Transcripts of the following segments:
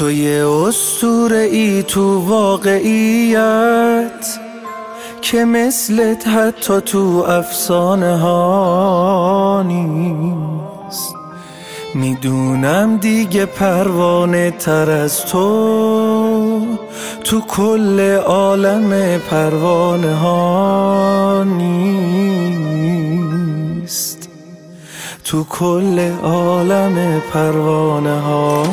تو یه اسطوره ای تو واقعیت که مثلت حتی تو افسانه ها نیست. میدونم دیگه پروانه تر از تو کل عالم پروانه ها نیست. تو کل عالم پروانه ها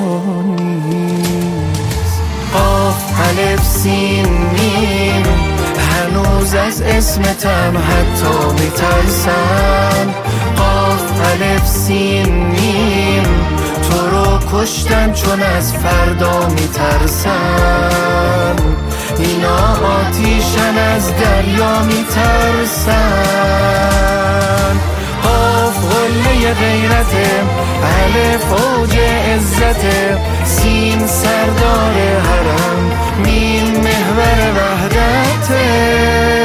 نیست. قاف الف سین میم هنوز از اسمتم حتی میترسم. قاف الف سین میم تو رو کشتن چون از فردا میترسم. اینا آتیشن از دریا میترسن. قاف قله غیرته، الف اوج عزته، سین سردار حرم، میم محور وحدته.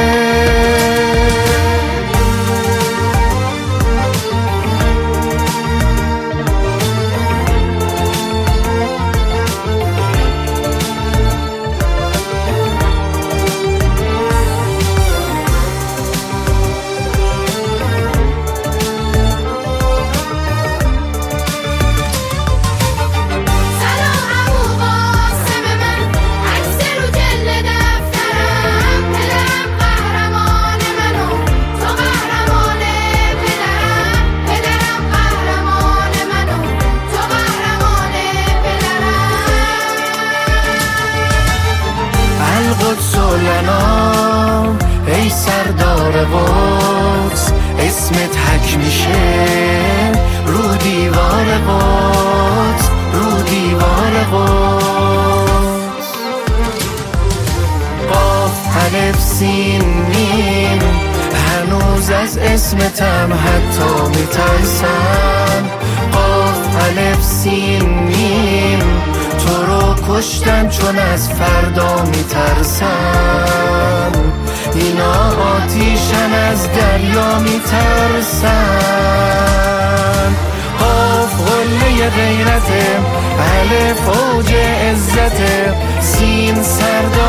سلام ای سردار قدس، اسمت حک میشه رو دیوار قدس، رو دیوار قدس. قاف الف سین میم هنوز از اسمتم حتی میترسم. قاف الف سین میم تو رو کشتن چون از فردا میترسن. اینا آتیشن از دریا میترسن. قاف قله غیرته، الف اوج عزته، سین سردار